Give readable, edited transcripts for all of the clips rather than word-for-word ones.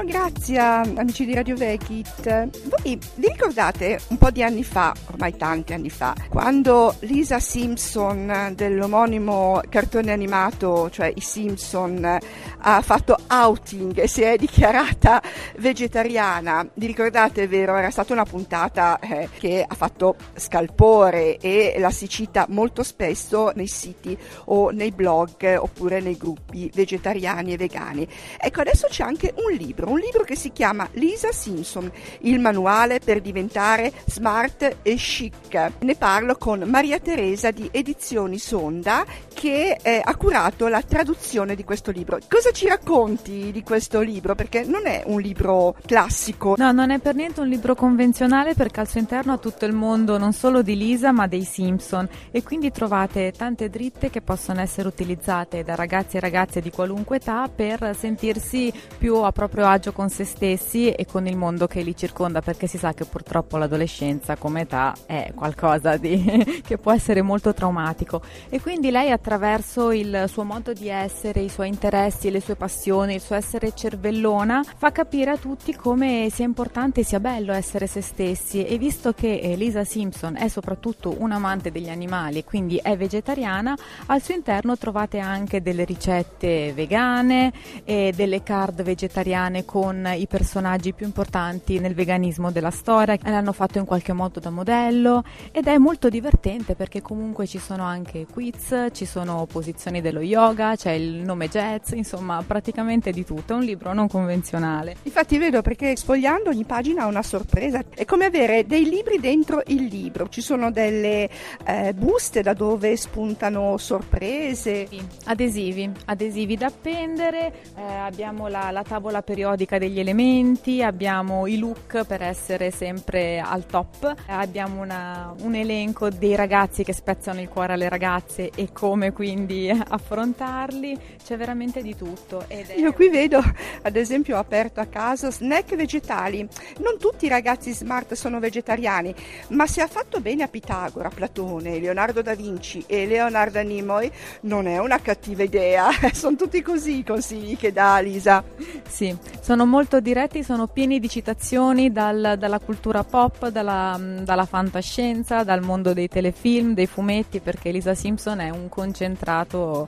Buongiorno Grazia, amici di Radio Vekit. Voi vi ricordate un po' di anni fa, ormai tanti anni fa, quando Lisa Simpson dell'omonimo cartone animato, cioè i Simpson, ha fatto outing e si è dichiarata vegetariana? Vi ricordate, vero? Era stata una puntata che ha fatto scalpore e la si cita molto spesso nei siti o nei blog oppure nei gruppi vegetariani e vegani. Ecco, adesso c'è anche un libro che si chiama Lisa Simpson, il manuale per diventare smart e chic. Ne parlo con Maria Teresa di Edizioni Sonda, che ha curato la traduzione di questo libro. Cosa ci racconti di questo libro? Perché non è un libro classico. No, non è per niente un libro convenzionale, perché al suo interno ha tutto il mondo non solo di Lisa ma dei Simpson, e quindi trovate tante dritte che possono essere utilizzate da ragazzi e ragazze di qualunque età per sentirsi più a proprio agio con se stessi e con il mondo che li circonda, perché si sa che purtroppo l'adolescenza come età è qualcosa che può essere molto traumatico, e quindi lei, attraverso il suo modo di essere, i suoi interessi, le sue passioni, il suo essere cervellona, fa capire a tutti come sia importante e sia bello essere se stessi. E visto che Lisa Simpson è soprattutto un amante degli animali e quindi è vegetariana, al suo interno trovate anche delle ricette vegane e delle card vegetariane con i personaggi più importanti nel veganismo della storia, che l'hanno fatto in qualche modo da modello, ed è molto divertente perché comunque ci sono anche quiz, ci sono posizioni dello yoga, c'è il nome jazz, insomma praticamente di tutto. È un libro non convenzionale. Infatti vedo, perché sfogliando ogni pagina ha una sorpresa, è come avere dei libri dentro il libro, ci sono delle buste da dove spuntano sorprese. Sì, adesivi da appendere, abbiamo la tavola periodica degli elementi, abbiamo i look per essere sempre al top, abbiamo un elenco dei ragazzi che spezzano il cuore alle ragazze e come quindi affrontarli. C'è veramente di tutto. Io qui vedo, ad esempio, ho aperto a caso snack vegetali. Non tutti i ragazzi smart sono vegetariani, ma se ha fatto bene a Pitagora, Platone, Leonardo da Vinci e Leonard Nimoy, non è una cattiva idea. Sono tutti così i consigli che dà Lisa. Sì, sono molto diretti, sono pieni di citazioni dalla cultura pop, dalla fantascienza, dal mondo dei telefilm, dei fumetti, perché Lisa Simpson è un concentrato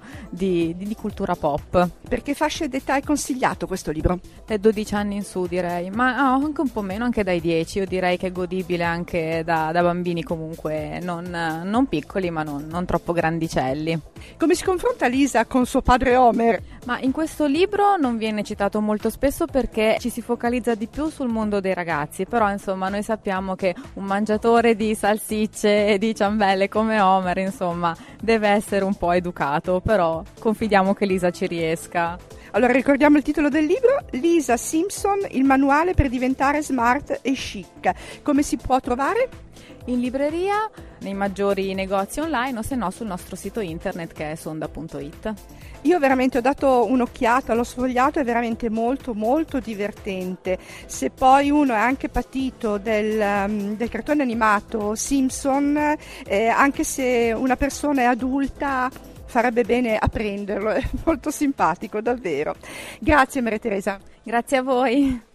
di cultura pop. Per che fasce d'età è consigliato questo libro? Dai 12 anni in su, direi, ma anche un po' meno, anche dai 10. Io direi che è godibile anche da bambini comunque non piccoli ma non troppo grandicelli. Come si confronta Lisa con suo padre Homer? Ma in questo libro non viene citato molto spesso perché ci si focalizza di più sul mondo dei ragazzi, però insomma noi sappiamo che un mangiatore di salsicce e di ciambelle come Homer insomma deve essere un po' educato, però confidiamo che Lisa ci riesca. Allora ricordiamo il titolo del libro: Lisa Simpson, il manuale per diventare smart e chic. Come si può trovare? In libreria, nei maggiori negozi online o se no sul nostro sito internet che è sonda.it. Io veramente ho dato un'occhiata, l'ho sfogliato, è veramente molto molto divertente. Se poi uno è anche patito del cartone animato Simpson, anche se una persona è adulta farebbe bene a prenderlo, è molto simpatico davvero. Grazie Maria Teresa. Grazie a voi.